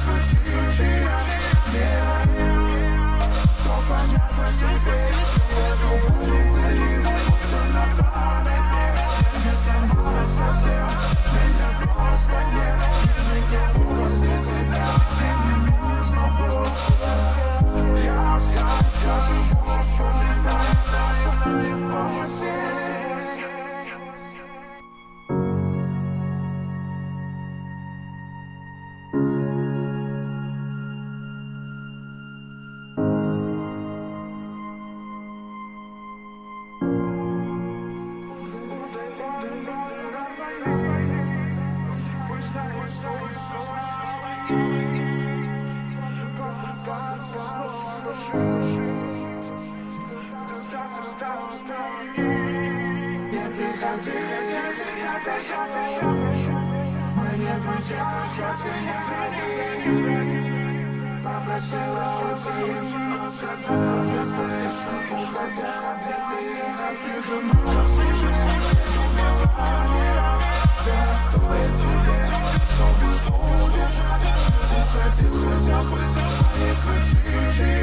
ключи вперед. Все понятно теперь, всю эту боль и залив, будто на память мне. Не сломалась совсем, меня просто нет. Никого после тебя мне не нужно вовсе. Я все еще живу, вспоминая нашу осень. Не приходи, я тебя прошу. Мы не друзья, хоть и не враги. Попросила уйти, но сказав неслышно, уходя от меня, прижимала к себе. Не думала ни раз, да кто я тебе, чтобы удержать. Ты уходил, не забыв свои ключи.